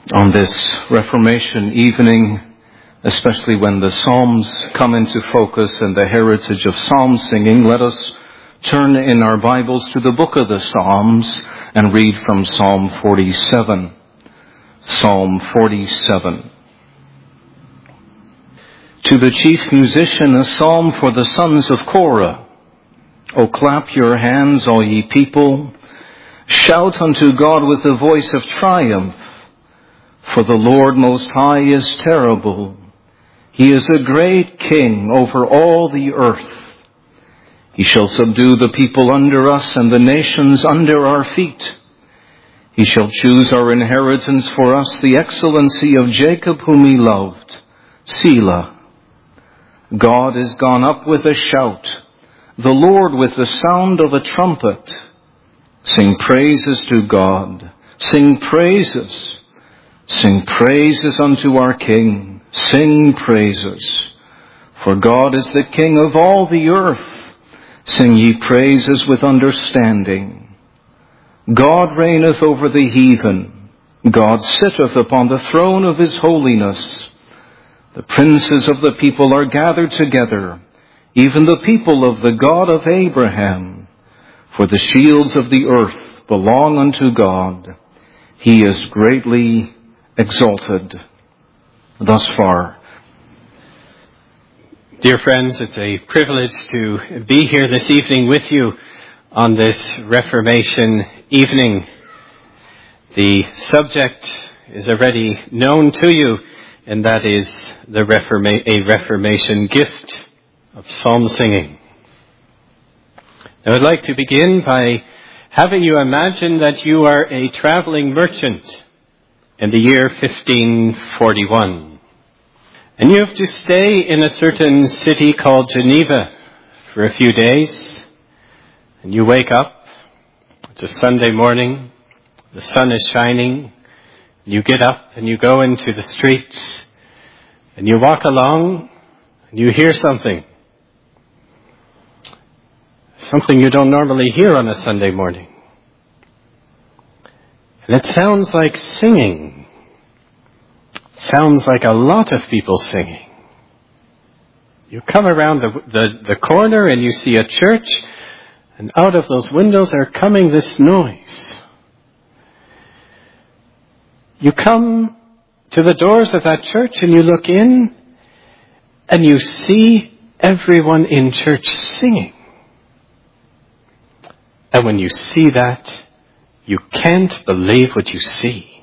On this Reformation evening, especially when the Psalms come into focus and the heritage of psalm singing, let us turn in our Bibles to the book of the Psalms and read from Psalm 47. Psalm 47. To the chief musician, a psalm for the sons of Korah. O clap your hands, all ye people. Shout unto God with the voice of triumph. For the Lord Most High is terrible. He is a great king over all the earth. He shall subdue the people under us and the nations under our feet. He shall choose our inheritance for us, the excellency of Jacob whom he loved. Selah. God is gone up with a shout, the Lord with the sound of a trumpet. Sing praises to God. Sing praises. Sing praises unto our King. Sing praises. For God is the King of all the earth. Sing ye praises with understanding. God reigneth over the heathen. God sitteth upon the throne of his holiness. The princes of the people are gathered together, even the people of the God of Abraham. For the shields of the earth belong unto God. He is greatly exalted. Thus far. Dear friends, it's a privilege to be here this evening with you on this Reformation evening. The subject is already known to you, and that is a Reformation gift of psalm singing. Now, I'd like to begin by having you imagine that you are a traveling merchant in the year 1541. And you have to stay in a certain city called Geneva for a few days. And you wake up, it's a Sunday morning, the sun is shining, you get up and you go into the streets, and you walk along, and you hear something. Something you don't normally hear on a Sunday morning. And it sounds like singing. It sounds like a lot of people singing. You come around the corner and you see a church, and out of those windows are coming this noise. You come to the doors of that church and you look in, and you see everyone in church singing. And when you see that, you can't believe what you see.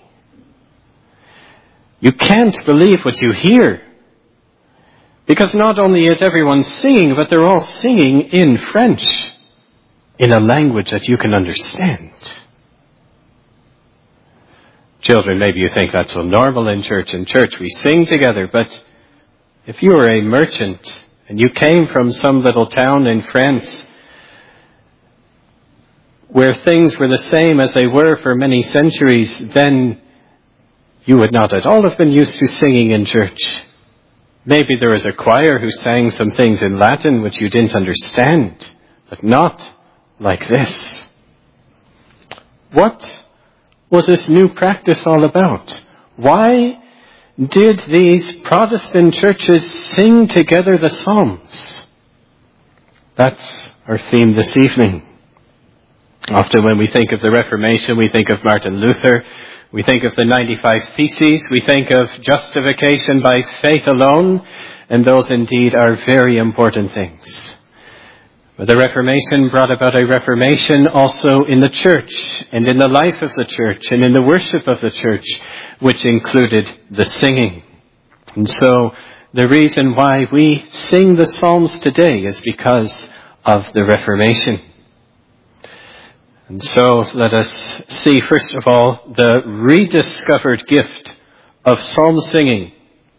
You can't believe what you hear. Because not only is everyone singing, but they're all singing in French, in a language that you can understand. Children, maybe you think that's so normal in church. In church we sing together, but if you were a merchant and you came from some little town in France where things were the same as they were for many centuries, then you would not at all have been used to singing in church. Maybe there was a choir who sang some things in Latin which you didn't understand, but not like this. What was this new practice all about? Why did these Protestant churches sing together the Psalms? That's our theme this evening. Often when we think of the Reformation, we think of Martin Luther, we think of the 95 Theses, we think of justification by faith alone, and those indeed are very important things. But the Reformation brought about a reformation also in the church, and in the life of the church, and in the worship of the church, which included the singing. And so the reason why we sing the Psalms today is because of the Reformation. And so let us see, first of all, the rediscovered gift of psalm singing.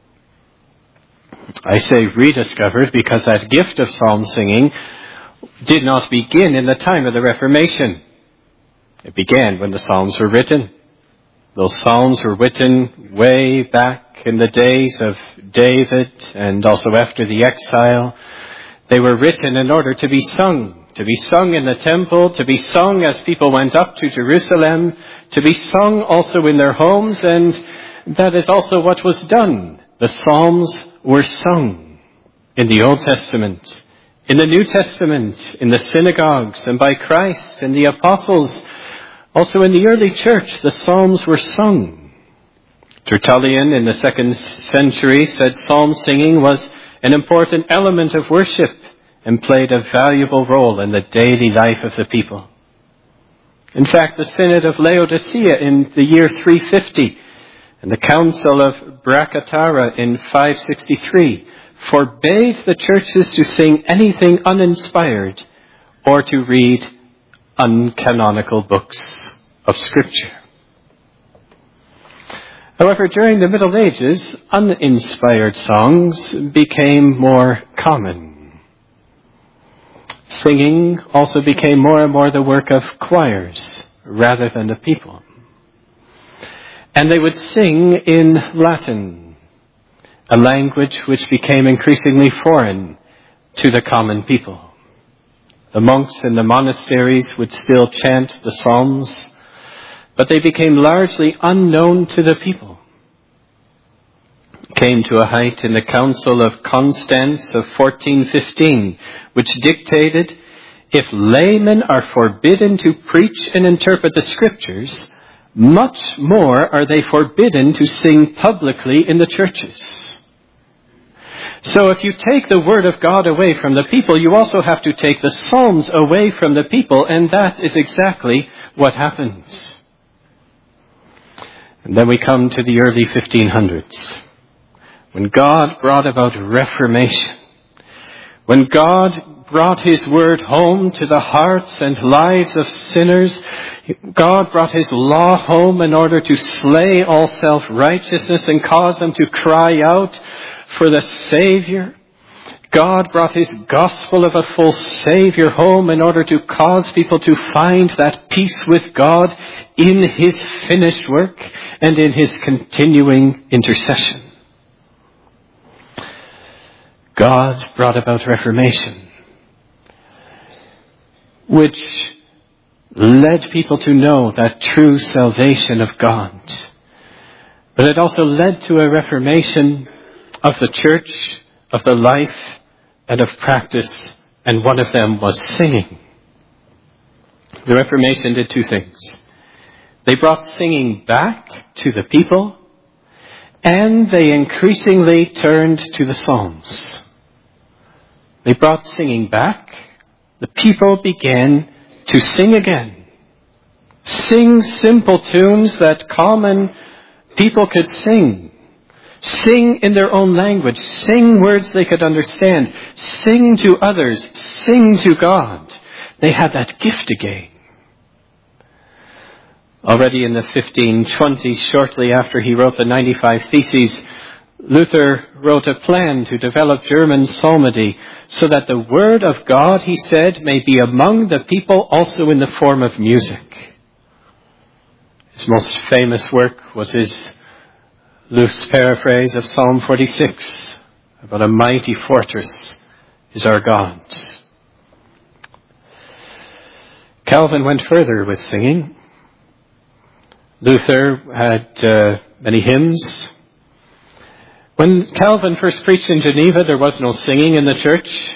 I say rediscovered because that gift of psalm singing did not begin in the time of the Reformation. It began when the Psalms were written. Those Psalms were written way back in the days of David and also after the exile. They were written in order to be sung in the temple, to be sung as people went up to Jerusalem, to be sung also in their homes, and that is also what was done. The Psalms were sung in the Old Testament, in the New Testament, in the synagogues, and by Christ and the apostles. Also in the early church, the Psalms were sung. Tertullian in the 2nd century said psalm singing was an important element of worship and played a valuable role in the daily life of the people. In fact, the Synod of Laodicea in the year 350 and the Council of Bracatara in 563 forbade the churches to sing anything uninspired or to read uncanonical books of Scripture. However, during the Middle Ages, uninspired songs became more common. Singing also became more and more the work of choirs rather than the people. And they would sing in Latin, a language which became increasingly foreign to the common people. The monks in the monasteries would still chant the Psalms, but they became largely unknown to the people. It came to a height in the Council of Constance of 1415, which dictated, if laymen are forbidden to preach and interpret the Scriptures, much more are they forbidden to sing publicly in the churches. So if you take the Word of God away from the people, you also have to take the Psalms away from the people, and that is exactly what happens. And then we come to the early 1500s, when God brought about Reformation, when God brought His Word home to the hearts and lives of sinners. God brought His law home in order to slay all self-righteousness and cause them to cry out for the Savior. God brought His gospel of a full Savior home in order to cause people to find that peace with God in His finished work and in His continuing intercession. God brought about Reformation, which led people to know that true salvation of God. But it also led to a reformation of the church, of the life, and of practice, and one of them was singing. The Reformation did two things. They brought singing back to the people, and they increasingly turned to the Psalms. They brought singing back. The people began to sing again. Sing simple tunes that common people could sing. Sing in their own language. Sing words they could understand. Sing to others. Sing to God. They had that gift again. Already in the 1520s, shortly after he wrote the 95 Theses, Luther wrote a plan to develop German psalmody so that the word of God, he said, may be among the people also in the form of music. His most famous work was his loose paraphrase of Psalm 46, about a mighty fortress is our God. Calvin went further with singing. Luther had many hymns. When Calvin first preached in Geneva, there was no singing in the church.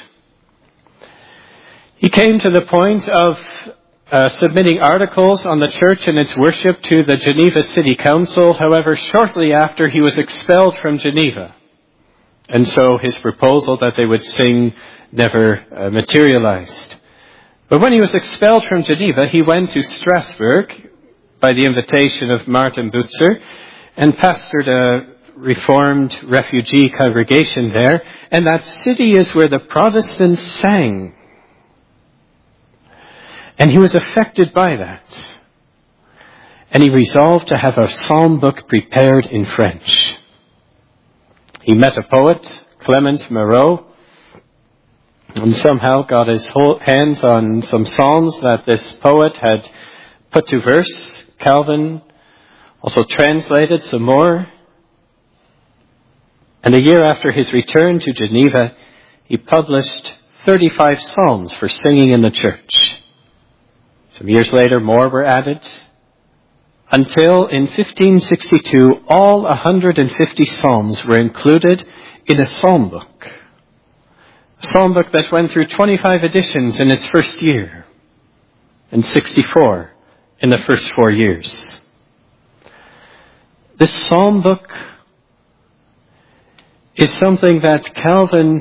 He came to the point of submitting articles on the church and its worship to the Geneva City Council. However, shortly after, he was expelled from Geneva. And so his proposal that they would sing never materialized. But when he was expelled from Geneva, he went to Strasbourg by the invitation of Martin Butzer and pastored a Reformed refugee congregation there. And that city is where the Protestants sang. And he was affected by that. And he resolved to have a psalm book prepared in French. He met a poet, Clement Marot, and somehow got his hands on some psalms that this poet had put to verse. Calvin also translated some more. And a year after his return to Geneva, he published 35 psalms for singing in the church. Some years later, more were added. until in 1562 all 150 psalms were included in a psalm book. A psalm book that went through 25 editions in its first year and 64 in the first 4 years. This psalm book is something that Calvin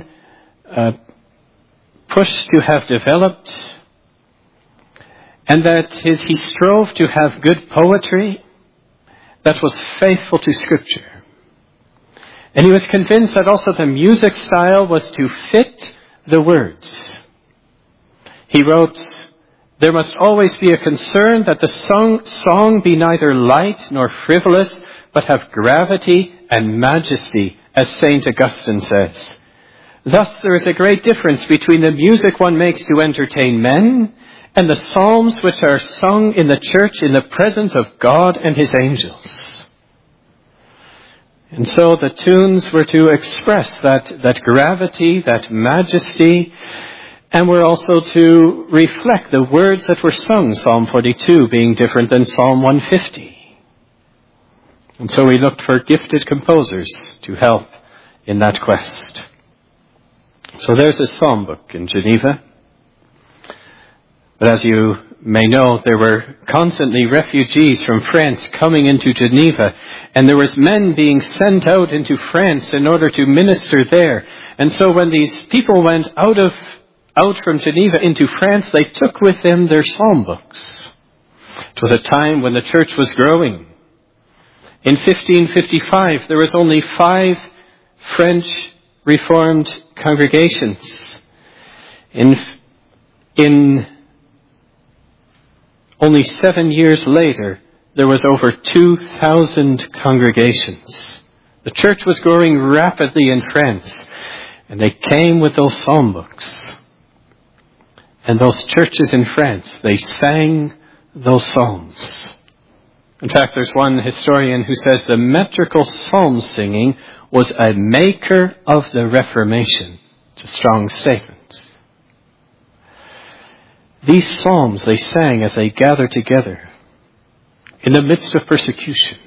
pushed to have developed, and that he strove to have good poetry that was faithful to Scripture. And he was convinced that also the music style was to fit the words. He wrote, "There must always be a concern that the song be neither light nor frivolous, but have gravity and majesty, as St. Augustine says. Thus there is a great difference between the music one makes to entertain men and the psalms which are sung in the church in the presence of God and his angels." And so the tunes were to express that gravity, that majesty, and were also to reflect the words that were sung, Psalm 42 being different than Psalm 150. And so we looked for gifted composers to help in that quest. So there's a psalm book in Geneva. But as you may know, there were constantly refugees from France coming into Geneva, and there was men being sent out into France in order to minister there. And so when these people went out from Geneva into France, they took with them their psalm books. It was a time when the church was growing. In 1555, there was only 5 French Reformed congregations. In only 7 years later, there was over 2,000 congregations. The church was growing rapidly in France, and they came with those psalm books. And those churches in France, they sang those psalms. In fact, there's one historian who says the metrical psalm singing was a maker of the Reformation. It's a strong statement. These psalms they sang as they gathered together in the midst of persecution.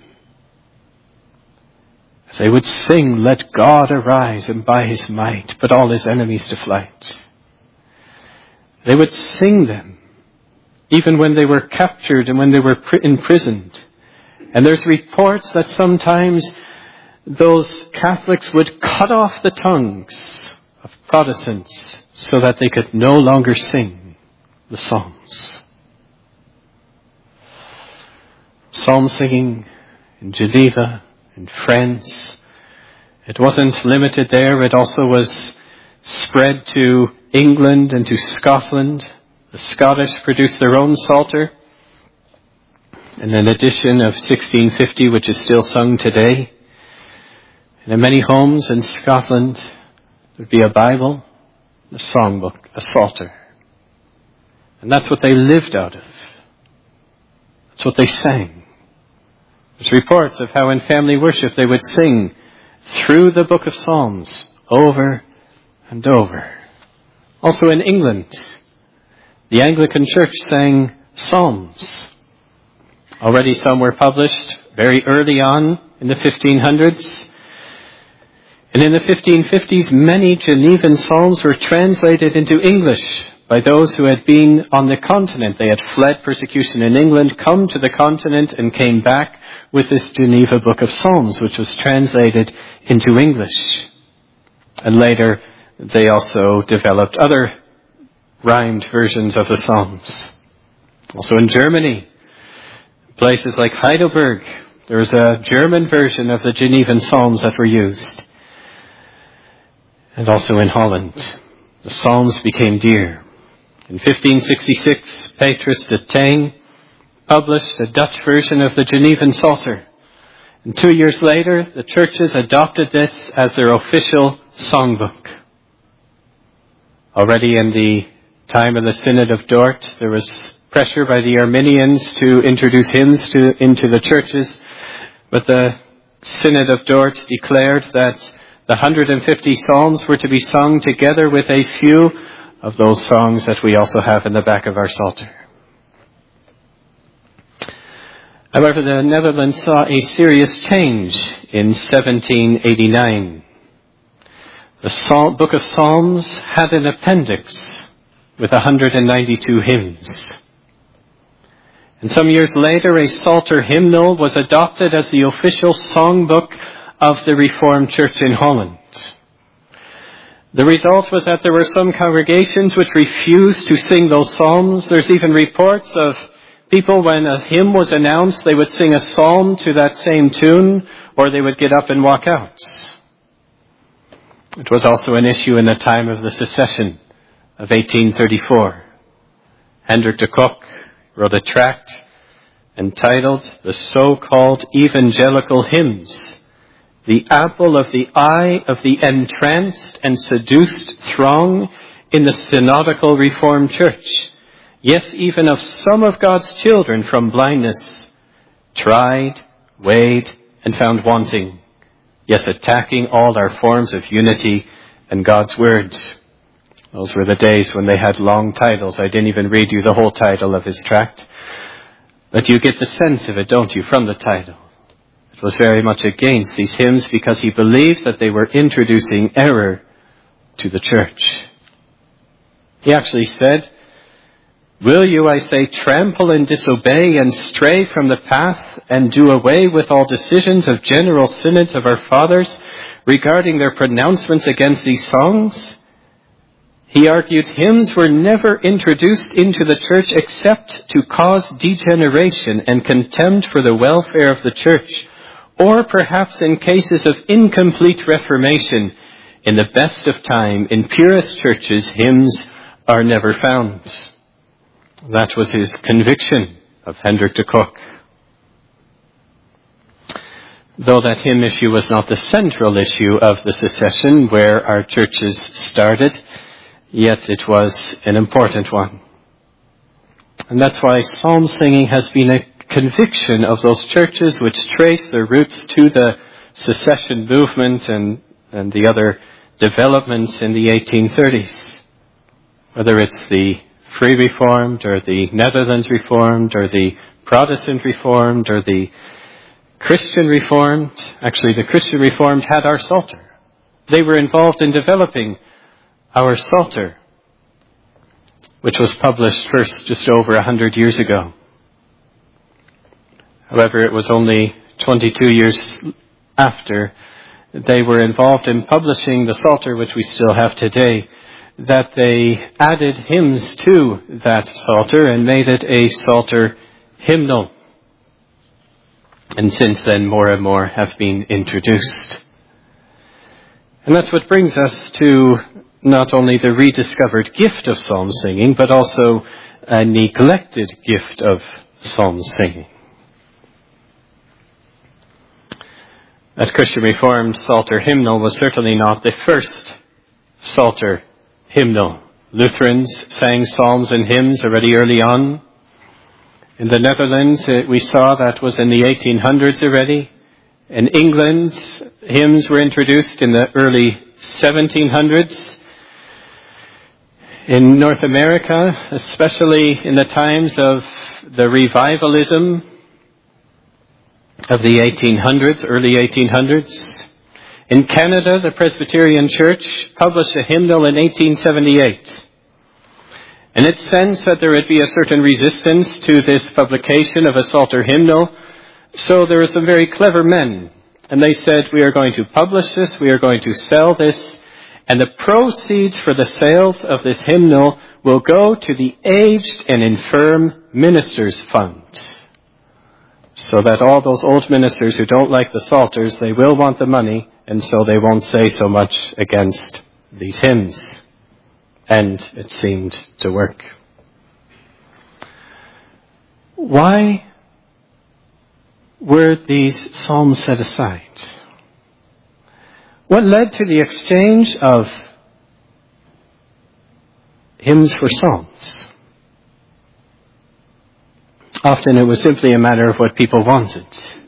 As they would sing, "Let God arise and by his might put all his enemies to flight." They would sing them even when they were captured and when they were imprisoned. And there's reports that sometimes those Catholics would cut off the tongues of Protestants so that they could no longer sing the psalms. Psalm singing in Geneva, in France. It wasn't limited there. It also was spread to England and to Scotland. The Scottish produced their own psalter. And an edition of 1650, which is still sung today. And in many homes in Scotland, there'd be a Bible, a songbook, a psalter. And that's what they lived out of. That's what they sang. There's reports of how in family worship they would sing through the book of Psalms over and over. Also in England, the Anglican Church sang psalms. Already some were published very early on in the 1500s. And in the 1550s, many Genevan psalms were translated into English by those who had been on the continent. They had fled persecution in England, come to the continent, and came back with this Geneva Book of Psalms, which was translated into English. And later, they also developed other rhymed versions of the Psalms. Also in Germany, places like Heidelberg, there was a German version of the Genevan Psalms that were used. And also in Holland, the Psalms became dear. In 1566, Petrus de Taine published a Dutch version of the Genevan Psalter. And 2 years later, the churches adopted this as their official songbook. Already in the time of the Synod of Dort, there was pressure by the Arminians to introduce hymns into the churches. But the Synod of Dort declared that the 150 psalms were to be sung together with a few of those songs that we also have in the back of our Psalter. However, the Netherlands saw a serious change in 1789. The Book of Psalms had an appendix with 192 hymns. And some years later, a Psalter hymnal was adopted as the official songbook of the Reformed Church in Holland. The result was that there were some congregations which refused to sing those psalms. There's even reports of people, when a hymn was announced, they would sing a psalm to that same tune, or they would get up and walk out. It was also an issue in the time of the secession of 1834. Hendrik de Kock wrote a tract entitled "The So-Called Evangelical Hymns, the apple of the eye of the entranced and seduced throng in the synodical Reformed Church, yes, even of some of God's children from blindness, tried, weighed, and found wanting, yes, attacking all our forms of unity and God's Word." Those were the days when they had long titles. I didn't even read you the whole title of his tract. But you get the sense of it, don't you, from the title. It was very much against these hymns because he believed that they were introducing error to the church. He actually said, "Will you, I say, trample and disobey and stray from the path and do away with all decisions of general synods of our fathers regarding their pronouncements against these songs?" He argued hymns were never introduced into the church except to cause degeneration and contempt for the welfare of the church, or perhaps in cases of incomplete reformation. In the best of time, in purest churches, hymns are never found. That was his conviction of Hendrik de Kock. Though that hymn issue was not the central issue of the secession where our churches started, yet it was an important one. And that's why psalm singing has been a conviction of those churches which trace their roots to the secession movement and the other developments in the 1830s. Whether it's the Free Reformed or the Netherlands Reformed or the Protestant Reformed or the Christian Reformed. Actually, the Christian Reformed had our Psalter. They were involved in developing our Psalter, which was published first just over 100 years ago. However, it was only 22 years after they were involved in publishing the Psalter, which we still have today, that they added hymns to that Psalter and made it a Psalter hymnal. And since then, more and more have been introduced. And that's what brings us to not only the rediscovered gift of psalm singing, but also a neglected gift of psalm singing. That Christian Reformed Psalter hymnal was certainly not the first Psalter hymnal. Lutherans sang psalms and hymns already early on. In the Netherlands, we saw that was in the 1800s already. In England, hymns were introduced in the early 1700s. In North America, especially in the times of the revivalism of the 1800s, early 1800s. In Canada, the Presbyterian Church published a hymnal in 1878. And it sensed that there would be a certain resistance to this publication of a Psalter hymnal. So there were some very clever men. And they said, we are going to publish this, we are going to sell this, and the proceeds for the sales of this hymnal will go to the Aged and Infirm Ministers Fund. So that all those old ministers who don't like the Psalters, they will want the money, and so they won't say so much against these hymns. And it seemed to work. Why were these psalms set aside? What led to the exchange of hymns for psalms? Often it was simply a matter of what people wanted.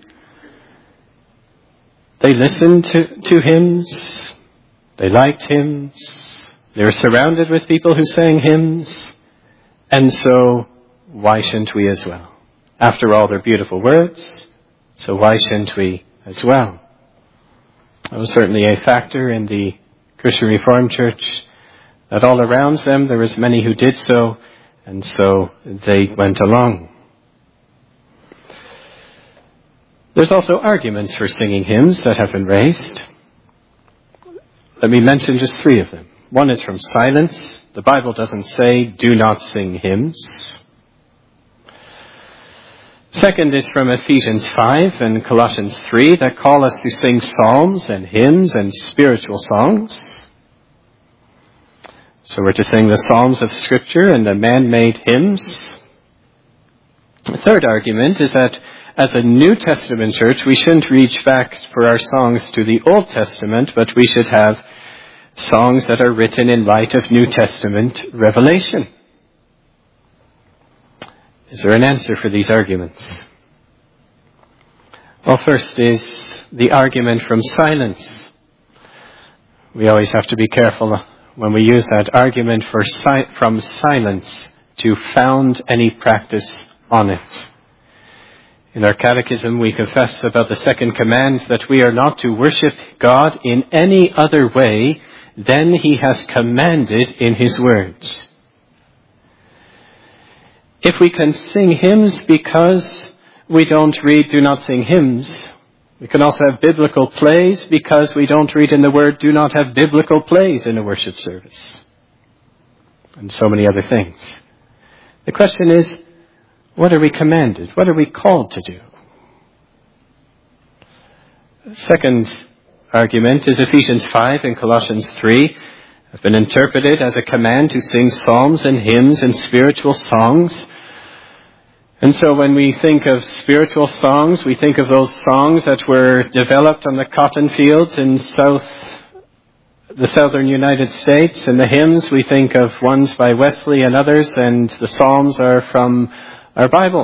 They listened to hymns. They liked hymns. They were surrounded with people who sang hymns. And so, why shouldn't we as well? After all, they're beautiful words, so why shouldn't we as well? That was certainly a factor in the Christian Reformed Church, that all around them there was many who did so, and so they went along. There's also arguments for singing hymns that have been raised. Let me mention just 3 of them. One is from silence. The Bible doesn't say, do not sing hymns. Second is from Ephesians 5 and Colossians 3 that call us to sing psalms and hymns and spiritual songs. So we're to sing the psalms of Scripture and the man-made hymns. The third argument is that as a New Testament church, we shouldn't reach back for our songs to the Old Testament, but we should have songs that are written in light of New Testament revelation. Is there an answer for these arguments? Well, first is the argument from silence. We always have to be careful when we use that argument from silence to found any practice on it. In our catechism, we confess about the second command that we are not to worship God in any other way than he has commanded in his words. If we can sing hymns because we don't read do not sing hymns, we can also have biblical plays because we don't read in the word do not have biblical plays in a worship service. And so many other things. The question is, what are we commanded? What are we called to do? Second argument is Ephesians 5 and Colossians 3 have been interpreted as a command to sing psalms and hymns and spiritual songs. And so when we think of spiritual songs, we think of those songs that were developed on the cotton fields in the southern United States. And the hymns, we think of ones by Wesley and others, and the psalms are from our Bible.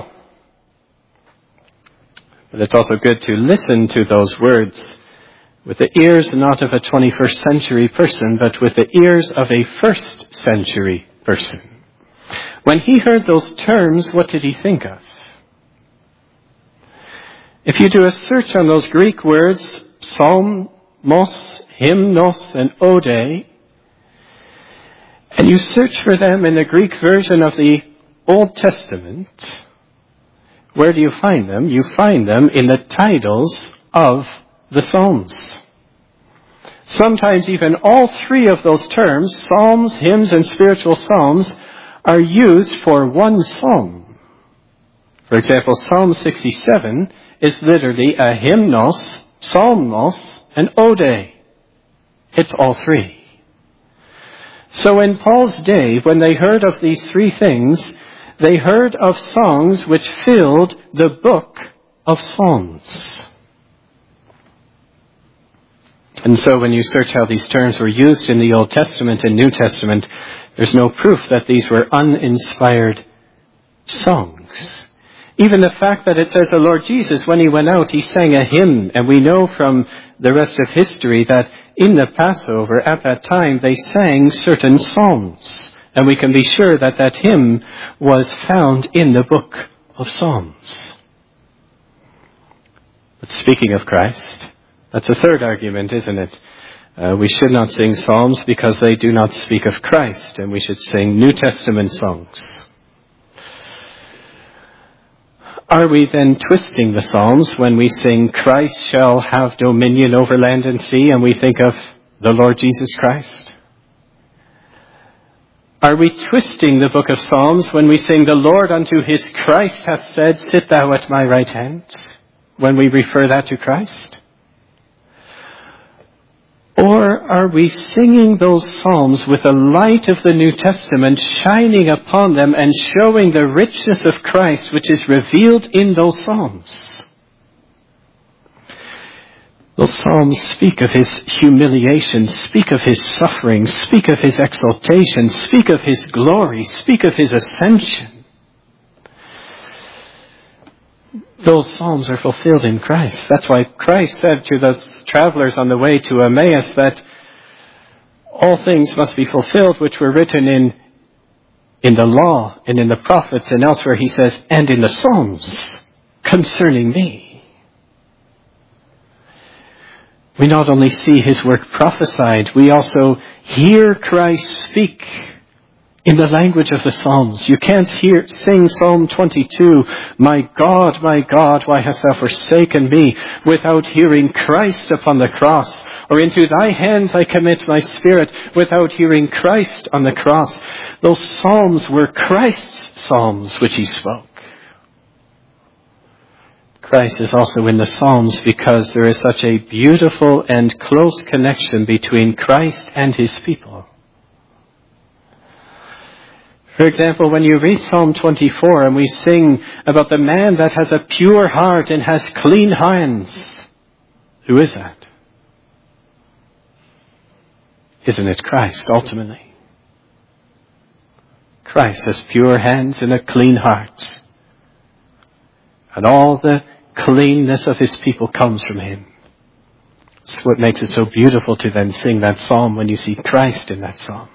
But it's also good to listen to those words with the ears not of a 21st century person, but with the ears of a first century person. When he heard those terms, what did he think of? If you do a search on those Greek words, psalmos, hymnos, and ode, and you search for them in the Greek version of the Old Testament, where do you find them? You find them in the titles of the Psalms. Sometimes even all 3 of those terms, psalms, hymns, and spiritual psalms, are used for one psalm. For example, Psalm 67 is literally a hymnos, psalmos, and ode. It's all 3. So in Paul's day, when they heard of these 3 things, they heard of songs which filled the book of Psalms. And so when you search how these terms were used in the Old Testament and New Testament, there's no proof that these were uninspired songs. Even the fact that it says the Lord Jesus, when he went out, he sang a hymn. And we know from the rest of history that in the Passover, at that time, they sang certain psalms. And we can be sure that that hymn was found in the book of Psalms. But speaking of Christ, that's a third argument, isn't it? We should not sing psalms because they do not speak of Christ, and we should sing New Testament songs. Are we then twisting the psalms when we sing Christ shall have dominion over land and sea, and we think of the Lord Jesus Christ? Are we twisting the book of Psalms when we sing the Lord unto his Christ hath said, sit thou at my right hand, when we refer that to Christ? Or are we singing those psalms with the light of the New Testament shining upon them and showing the richness of Christ which is revealed in those psalms? Those psalms speak of his humiliation, speak of his suffering, speak of his exaltation, speak of his glory, speak of his ascension. Those psalms are fulfilled in Christ. That's why Christ said to those travelers on the way to Emmaus that all things must be fulfilled which were written in the law and in the prophets and elsewhere he says, and in the Psalms concerning me. We not only see his work prophesied, we also hear Christ speak in the language of the Psalms. You can't sing Psalm 22, my God, why hast thou forsaken me, without hearing Christ upon the cross. Or into thy hands I commit my spirit, without hearing Christ on the cross. Those Psalms were Christ's Psalms which he spoke. Christ is also in the Psalms because there is such a beautiful and close connection between Christ and his people. For example, when you read Psalm 24 and we sing about the man that has a pure heart and has clean hands, who is that? Isn't it Christ, ultimately? Christ has pure hands and a clean heart. And all the cleanness of his people comes from him. That's what makes it so beautiful to then sing that psalm when you see Christ in that psalm.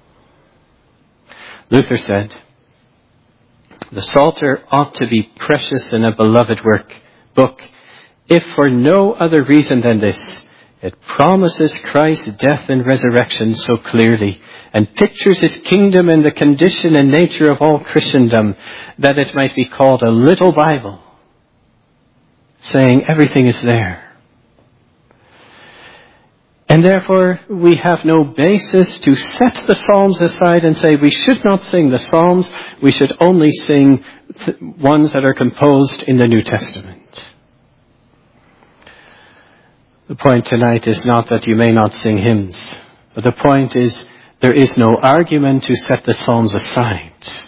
Luther said, the Psalter ought to be precious in a beloved book, if for no other reason than this. It promises Christ's death and resurrection so clearly, and pictures his kingdom and the condition and nature of all Christendom, that it might be called a little Bible, saying everything is there. And therefore, we have no basis to set the Psalms aside and say we should not sing the Psalms, we should only sing ones that are composed in the New Testament. The point tonight is not that you may not sing hymns, but the point is there is no argument to set the Psalms aside.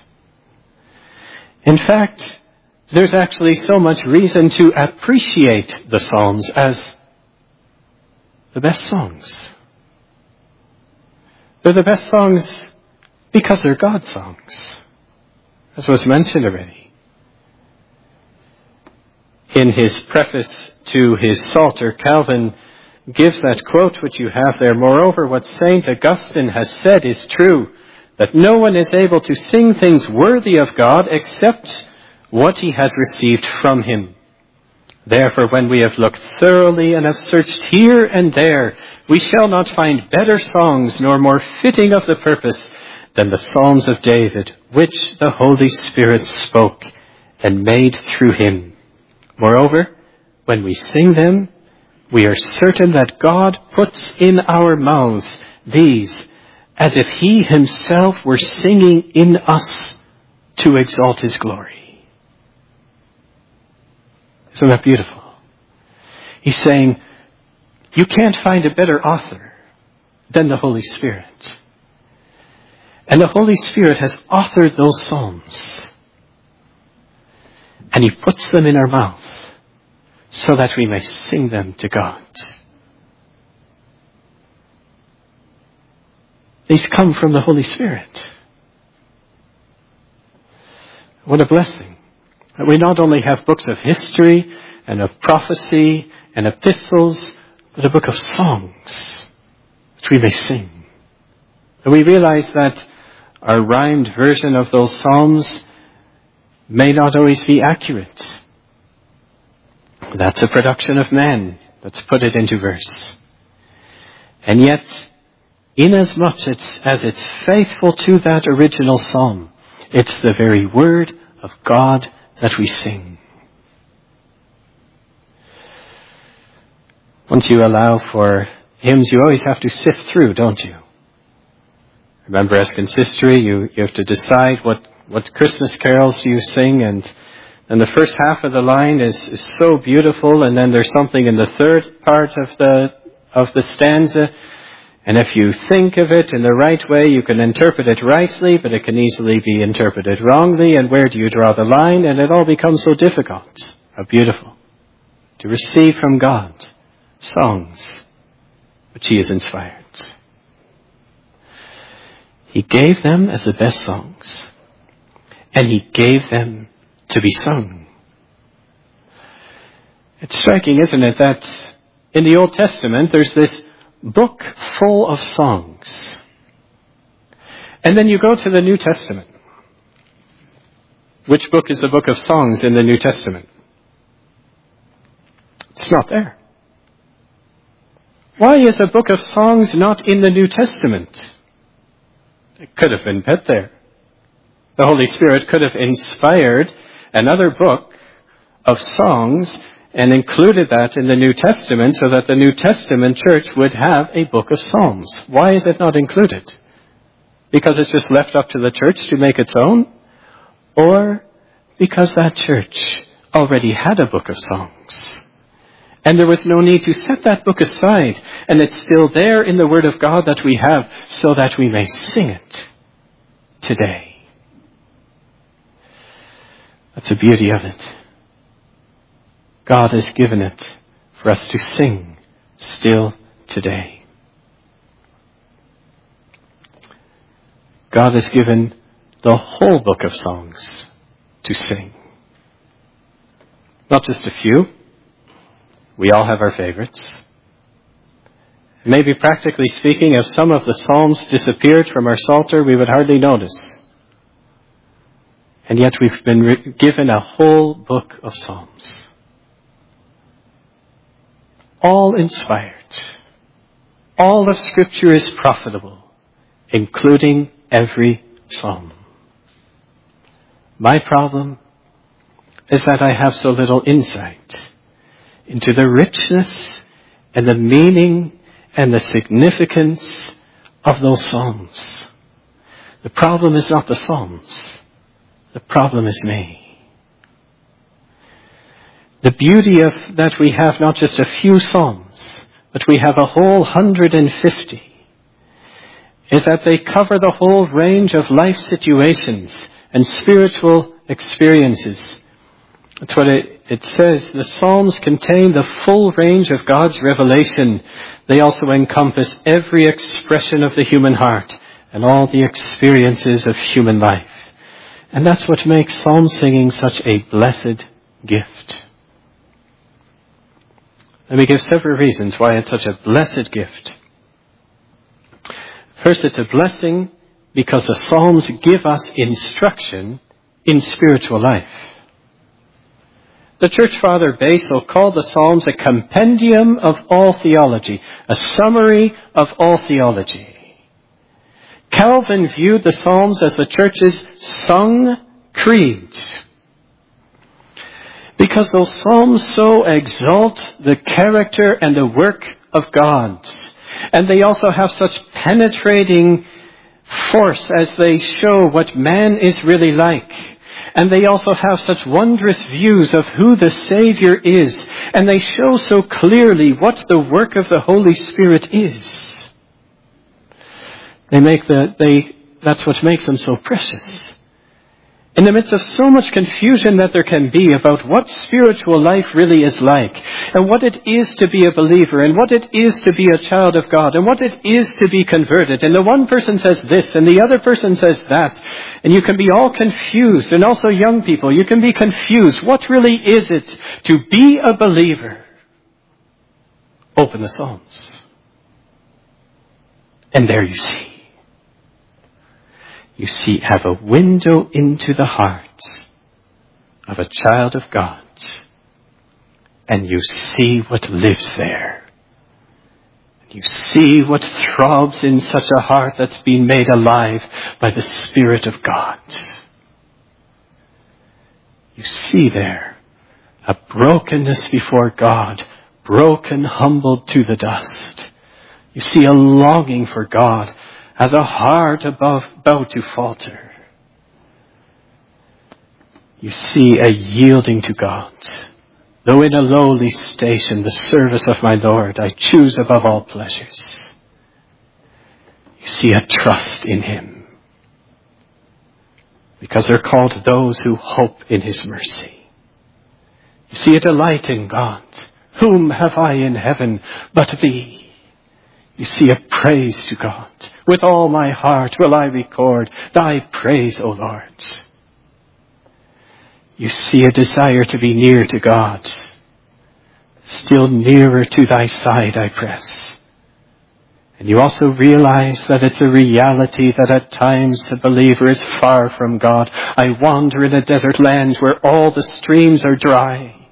In fact, there's actually so much reason to appreciate the Psalms as the best songs. They're the best songs because they're God's songs, as was mentioned already. In his preface to his Psalter, Calvin gives that quote which you have there. Moreover, what St. Augustine has said is true, that no one is able to sing things worthy of God except what he has received from him. Therefore, when we have looked thoroughly and have searched here and there, we shall not find better songs nor more fitting of the purpose than the Psalms of David, which the Holy Spirit spoke and made through him. Moreover, when we sing them, we are certain that God puts in our mouths these as if he himself were singing in us to exalt his glory. Isn't that beautiful? He's saying, you can't find a better author than the Holy Spirit. And the Holy Spirit has authored those psalms. And he puts them in our mouth so that we may sing them to God. These come from the Holy Spirit. What a blessing. That we not only have books of history and of prophecy and epistles, but a book of songs which we may sing. And we realize that our rhymed version of those psalms may not always be accurate. That's a production of man that's put it into verse. And yet, inasmuch as it's faithful to that original psalm, it's the very word of God that we sing. Once you allow for hymns, you always have to sift through, don't you? Remember, as consistory, you have to decide what Christmas carols do you sing, and the first half of the line is so beautiful, and then there's something in the third part of the stanza, and if you think of it in the right way, you can interpret it rightly, but it can easily be interpreted wrongly. And where do you draw the line? And it all becomes so difficult. How beautiful to receive from God songs which he has inspired. He gave them as the best songs, and he gave them to be sung. It's striking, isn't it, that in the Old Testament there's this book full of songs. And then you go to the New Testament, Which book is the book of songs in the New Testament? It's not there. Why is a book of songs not in the New Testament? It could have been put there. The Holy Spirit could have inspired another book of songs and included that in the New Testament so that the New Testament church would have a book of psalms. Why is it not included? Because it's just left up to the church to make its own? Or because that church already had a book of songs? And there was no need to set that book aside, and it's still there in the Word of God that we have so that we may sing it today. That's the beauty of it. God has given it for us to sing still today. God has given the whole book of songs to sing. Not just a few. We all have our favorites. Maybe practically speaking, if some of the psalms disappeared from our Psalter, we would hardly notice. And yet we've been given a whole book of psalms. All inspired. All of Scripture is profitable, including every psalm. My problem is that I have so little insight into the richness and the meaning and the significance of those psalms. The problem is not the psalms. The problem is me. The beauty of that we have not just a few psalms, but we have a whole 150, is that they cover the whole range of life situations and spiritual experiences. That's what it says. The Psalms contain the full range of God's revelation. They also encompass every expression of the human heart and all the experiences of human life. And that's what makes psalm singing such a blessed gift. Let me give several reasons why it's such a blessed gift. First, it's a blessing because the Psalms give us instruction in spiritual life. The church father Basil called the Psalms a compendium of all theology, a summary of all theology. Calvin viewed the Psalms as the church's sung creeds, because those Psalms so exalt the character and the work of God. And they also have such penetrating force as they show what man is really like. And they also have such wondrous views of who the Savior is. And they show so clearly what the work of the Holy Spirit is. That's what makes them so precious. In the midst of so much confusion that there can be about what spiritual life really is like, and what it is to be a believer, and what it is to be a child of God, and what it is to be converted, and the one person says this, and the other person says that, and you can be all confused, and also young people, you can be confused. What really is it to be a believer? Open the Psalms. And there you see. You have a window into the heart of a child of God. And you see what lives there. You see what throbs in such a heart that's been made alive by the Spirit of God. You see there a brokenness before God, broken, humbled to the dust. You see a longing for God, as a heart about to falter. You see a yielding to God. Though in a lowly station, the service of my Lord I choose above all pleasures. You see a trust in Him. Because they're called those who hope in His mercy. You see a delight in God. Whom have I in heaven but Thee? You see a praise to God. With all my heart will I record Thy praise, O Lord. You see a desire to be near to God. Still nearer to Thy side I press. And you also realize that it's a reality that at times the believer is far from God. I wander in a desert land where all the streams are dry.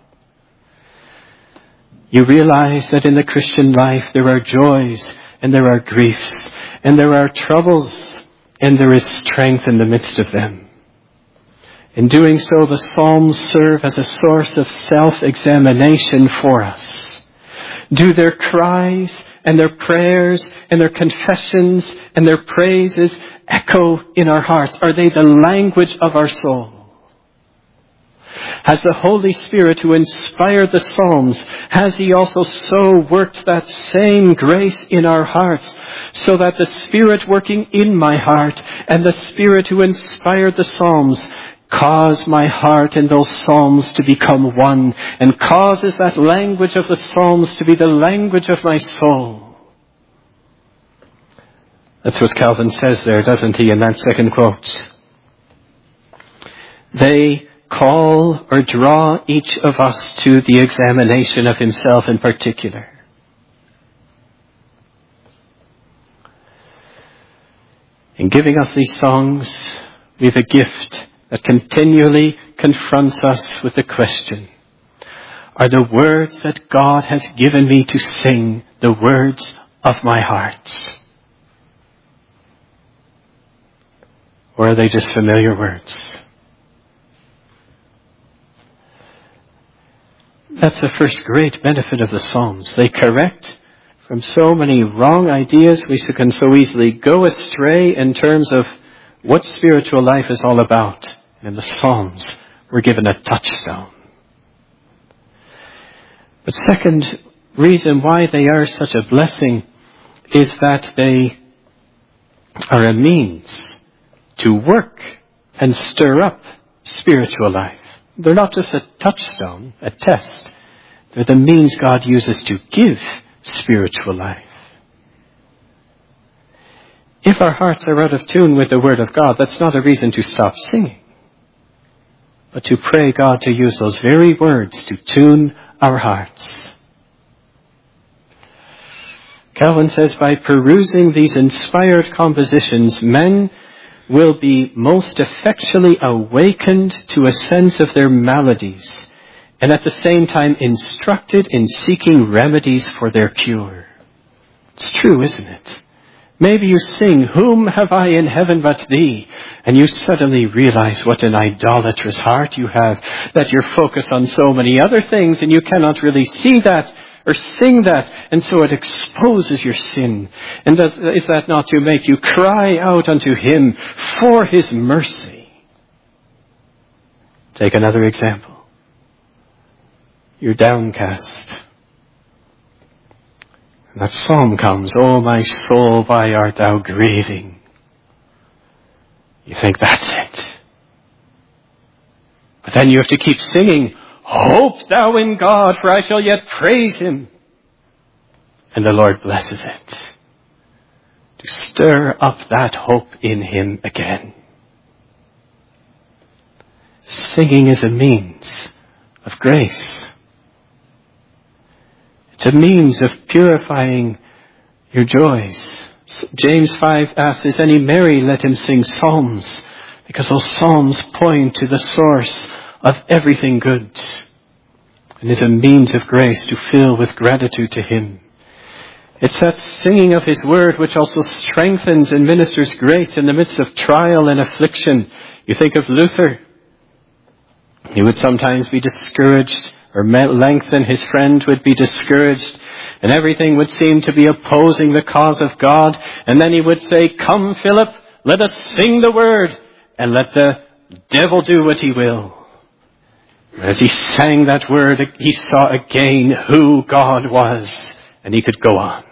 You realize that in the Christian life there are joys and there are griefs and there are troubles and there is strength in the midst of them. In doing so, the Psalms serve as a source of self-examination for us. Do their cries and their prayers and their confessions and their praises echo in our hearts? Are they the language of our soul? Has the Holy Spirit who inspired the Psalms, has He also so worked that same grace in our hearts, so that the Spirit working in my heart and the Spirit who inspired the Psalms cause my heart and those Psalms to become one, and causes that language of the Psalms to be the language of my soul? That's what Calvin says there, doesn't he, in that second quote? They call or draw each of us to the examination of himself in particular. In giving us these songs, we have a gift that continually confronts us with the question, are the words that God has given me to sing the words of my heart? Or are they just familiar words? That's the first great benefit of the Psalms. They correct from so many wrong ideas. We can so easily go astray in terms of what spiritual life is all about. And in the Psalms, we're given a touchstone. But second reason why they are such a blessing is that they are a means to work and stir up spiritual life. They're not just a touchstone, a test. They're the means God uses to give spiritual life. If our hearts are out of tune with the Word of God, that's not a reason to stop singing, but to pray God to use those very words to tune our hearts. Calvin says, by perusing these inspired compositions, men will be most effectually awakened to a sense of their maladies, and at the same time instructed in seeking remedies for their cure. It's true, isn't it? Maybe you sing, whom have I in heaven but thee? And you suddenly realize what an idolatrous heart you have, that you're focused on so many other things and you cannot really see that or sing that, and so it exposes your sin. And is that not to make you cry out unto Him for His mercy? Take another example. You're downcast. And that psalm comes, O my soul, why art thou grieving? You think that's it. But then you have to keep singing, hope thou in God, for I shall yet praise Him. And the Lord blesses it, to stir up that hope in Him again. Singing is a means of grace. It's a means of purifying your joys. James 5 asks, is any merry? Let him sing psalms, because those psalms point to the source of everything good, and is a means of grace to fill with gratitude to Him. It's that singing of His Word which also strengthens and ministers grace in the midst of trial and affliction. You think of Luther. He would sometimes be discouraged, or Melanchthon, his friend, would be discouraged, and everything would seem to be opposing the cause of God. And then he would say, come, Philip, let us sing the Word, and let the devil do what he will. As he sang that word, he saw again who God was, and he could go on.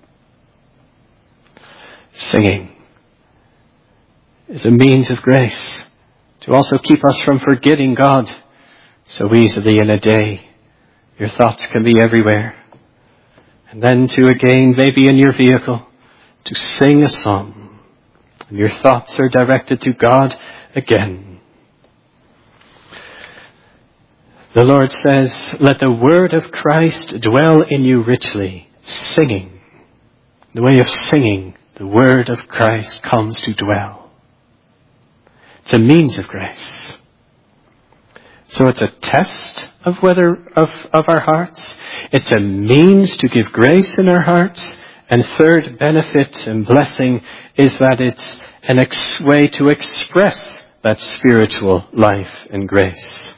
Singing is a means of grace to also keep us from forgetting God so easily in a day. Your thoughts can be everywhere. And then to again, maybe in your vehicle, to sing a song, and your thoughts are directed to God again. The Lord says, let the word of Christ dwell in you richly, singing. In the way of singing, the word of Christ comes to dwell. It's a means of grace. So it's a test of our hearts. It's a means to give grace in our hearts. And third benefit and blessing is that it's an way to express that spiritual life and grace.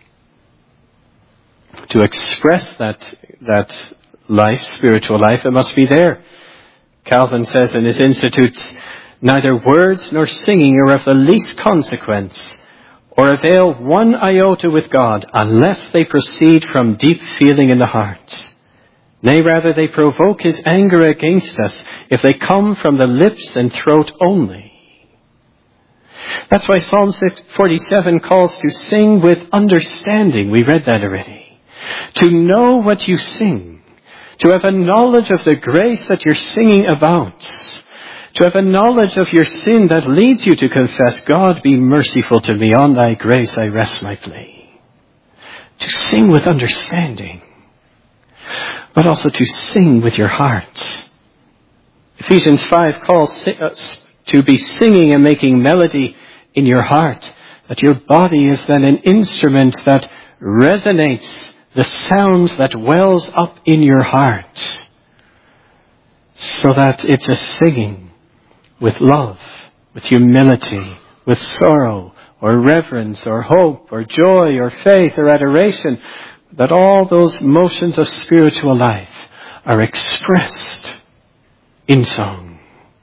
To express that life, spiritual life, it must be there. Calvin says in his Institutes, neither words nor singing are of the least consequence, or avail one iota with God, unless they proceed from deep feeling in the heart. Nay, rather, they provoke his anger against us if they come from the lips and throat only. That's why Psalm 47 calls to sing with understanding. We read that already. To know what you sing. To have a knowledge of the grace that you're singing about. To have a knowledge of your sin that leads you to confess, God, be merciful to me. On thy grace I rest my plea. To sing with understanding. But also to sing with your heart. Ephesians 5 calls us to be singing and making melody in your heart. That your body is then an instrument that resonates the sound that wells up in your heart. So that it's a singing with love, with humility, with sorrow, or reverence, or hope, or joy, or faith, or adoration. That all those motions of spiritual life are expressed in song.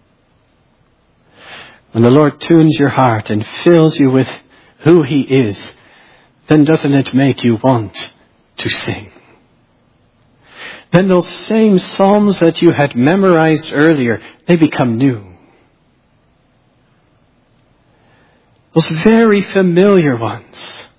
When the Lord tunes your heart and fills you with who He is, then doesn't it make you want to sing? Then those same psalms that you had memorized earlier, they become new. Those very familiar ones.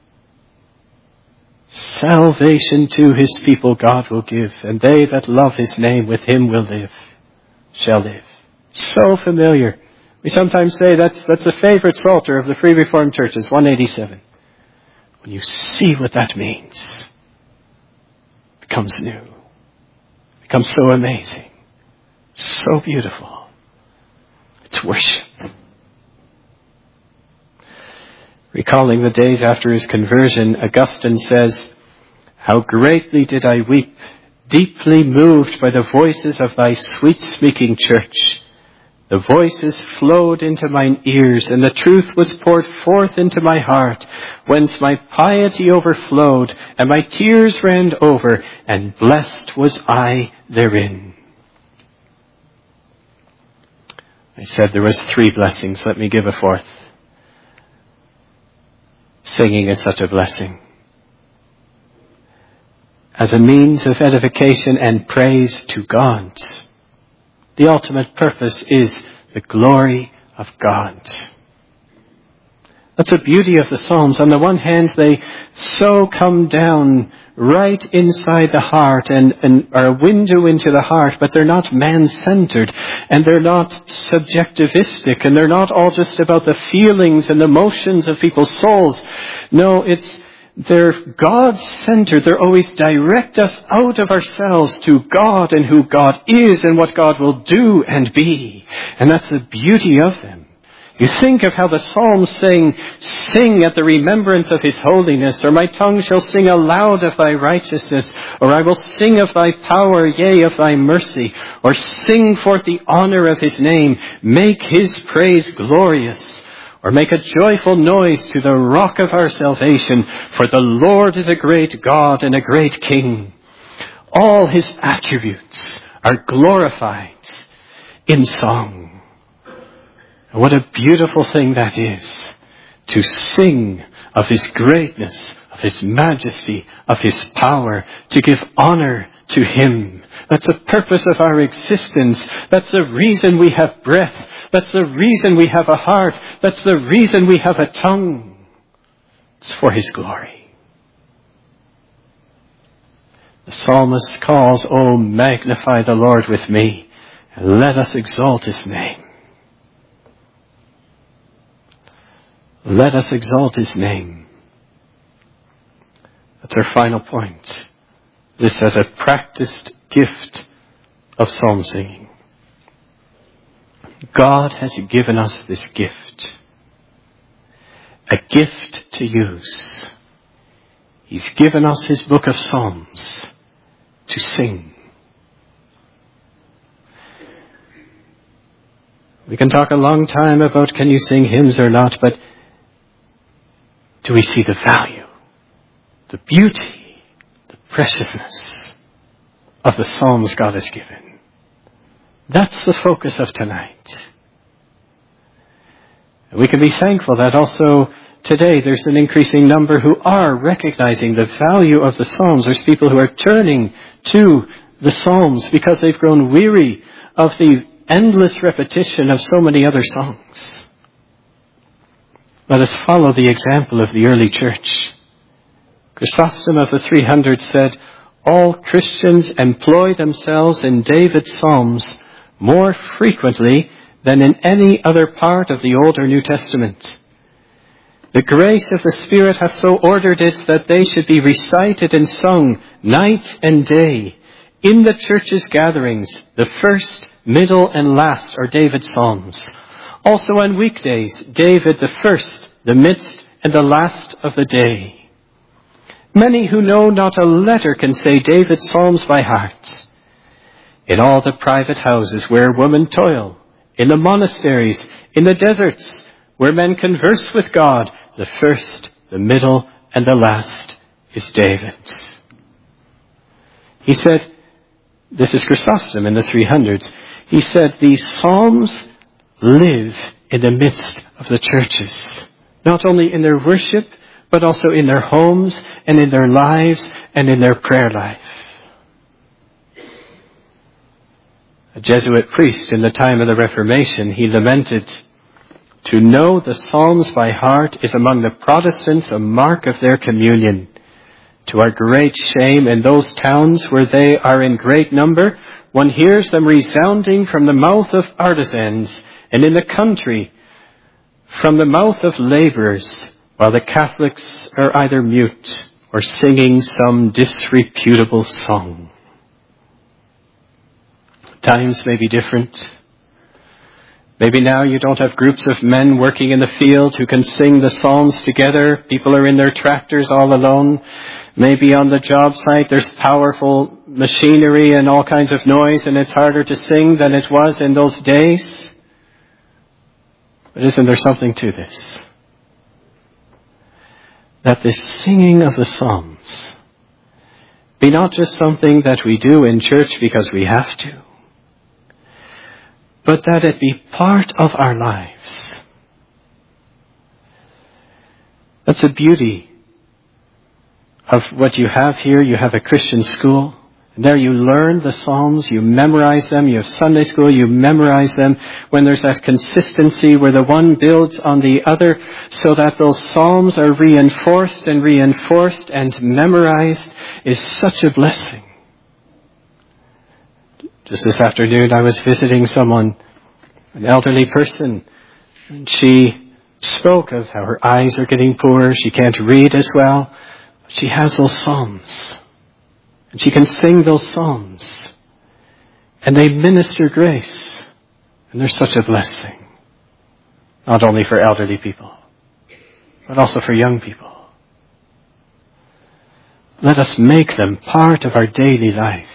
Salvation to His people God will give, and they that love His name with Him shall live. So familiar. We sometimes say that's a favorite psalter of the Free Reformed Churches, 187. When you see what that means, it becomes new. It becomes so amazing. So beautiful. It's worship. Recalling the days after his conversion, Augustine says, how greatly did I weep, deeply moved by the voices of thy sweet-speaking church. The voices flowed into mine ears, and the truth was poured forth into my heart, whence my piety overflowed, and my tears ran over, and blessed was I therein. I said there was 3 blessings. Let me give a 4th. Singing is such a blessing. As a means of edification and praise to God. The ultimate purpose is the glory of God. That's the beauty of the Psalms. On the one hand, they so come down right inside the heart and are a window into the heart, but they're not man-centered, and they're not subjectivistic, and they're not all just about the feelings and emotions of people's souls. No, they're God-centered. They're always direct us out of ourselves to God and who God is and what God will do and be. And that's the beauty of them. You think of how the Psalms sing at the remembrance of His holiness, or my tongue shall sing aloud of thy righteousness, or I will sing of thy power, yea, of thy mercy, or sing forth the honor of His name, make His praise glorious, or make a joyful noise to the rock of our salvation, for the Lord is a great God and a great King. All His attributes are glorified in song. And what a beautiful thing that is, to sing of His greatness, of His majesty, of His power, to give honor to Him. That's the purpose of our existence. That's the reason we have breath. That's the reason we have a heart. That's the reason we have a tongue. It's for His glory. The psalmist calls, "Oh, magnify the Lord with me, and let us exalt His name." Let us exalt His name. That's our final point. This as a practiced gift of psalm singing. God has given us this gift. A gift to use. He's given us his book of Psalms to sing. We can talk a long time about can you sing hymns or not, but do we see the value, the beauty, the preciousness of the Psalms God has given? That's the focus of tonight. We can be thankful that also today there's an increasing number who are recognizing the value of the Psalms. There's people who are turning to the Psalms because they've grown weary of the endless repetition of so many other songs. Let us follow the example of the early church. Chrysostom of the 300 said, all Christians employ themselves in David's Psalms more frequently than in any other part of the Old or New Testament. The grace of the Spirit hath so ordered it that they should be recited and sung night and day. In the church's gatherings, the first, middle, and last are David's Psalms. Also on weekdays, David the first, the midst, and the last of the day. Many who know not a letter can say David's Psalms by heart. In all the private houses where women toil, in the monasteries, in the deserts, where men converse with God, the first, the middle, and the last is David's. He said, this is Chrysostom in the 300s, he said, these Psalms live in the midst of the churches, not only in their worship, but also in their homes and in their lives and in their prayer life. A Jesuit priest in the time of the Reformation, he lamented, to know the Psalms by heart is among the Protestants a mark of their communion. To our great shame, in those towns where they are in great number, one hears them resounding from the mouth of artisans, and in the country from the mouth of laborers, while the Catholics are either mute or singing some disreputable song. Times may be different. Maybe now you don't have groups of men working in the field who can sing the Psalms together. People are in their tractors all alone. Maybe on the job site there's powerful machinery and all kinds of noise, and it's harder to sing than it was in those days. But isn't there something to this? That this singing of the Psalms be not just something that we do in church because we have to, but that it be part of our lives. That's the beauty of what you have here. You have a Christian school. And there you learn the Psalms, you memorize them, you have Sunday school, you memorize them. When there's that consistency where the one builds on the other so that those Psalms are reinforced and memorized is such a blessing. Just this afternoon I was visiting someone, an elderly person, and she spoke of how her eyes are getting poorer, she can't read as well, but she has those Psalms. And she can sing those Psalms. And they minister grace. And they're such a blessing. Not only for elderly people, but also for young people. Let us make them part of our daily life.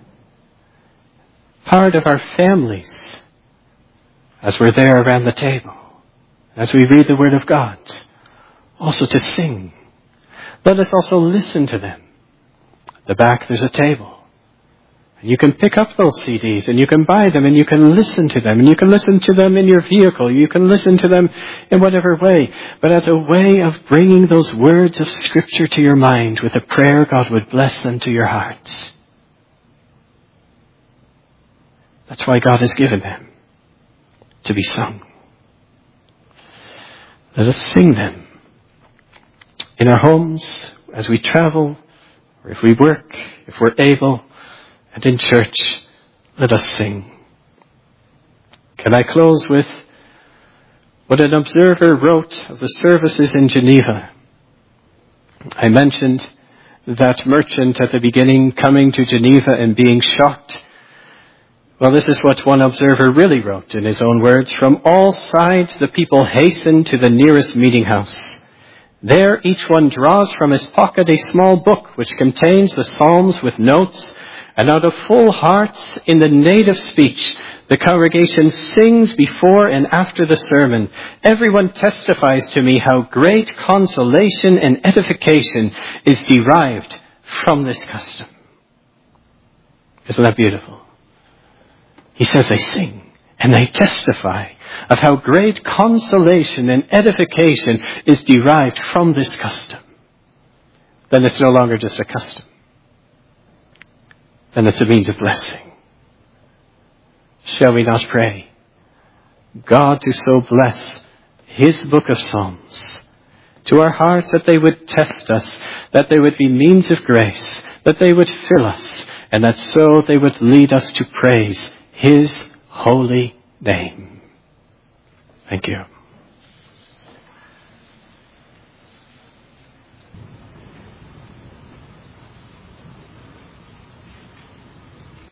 Part of our families. As we're there around the table. As we read the Word of God. Also to sing. Let us also listen to them. At the back there's a table. And you can pick up those CDs and you can buy them and you can listen to them. And you can listen to them in your vehicle. You can listen to them in whatever way. But as a way of bringing those words of Scripture to your mind with a prayer, God would bless them to your hearts. That's why God has given them to be sung. Let us sing them in our homes, as we travel, or if we work, if we're able, and in church, let us sing. Can I close with what an observer wrote of the services in Geneva? I mentioned that merchant at the beginning coming to Geneva and being shocked Well, this is what one observer really wrote in his own words. From all sides the people hasten to the nearest meeting house. There each one draws from his pocket a small book which contains the Psalms with notes, and out of full hearts in the native speech the congregation sings before and after the sermon. Everyone testifies to me how great consolation and edification is derived from this custom. Isn't that beautiful? He says they sing and they testify of how great consolation and edification is derived from this custom. Then it's no longer just a custom. Then it's a means of blessing. Shall we not pray? God to so bless His book of Psalms to our hearts that they would test us, that they would be means of grace, that they would fill us, and that so they would lead us to praise His holy name. Thank you.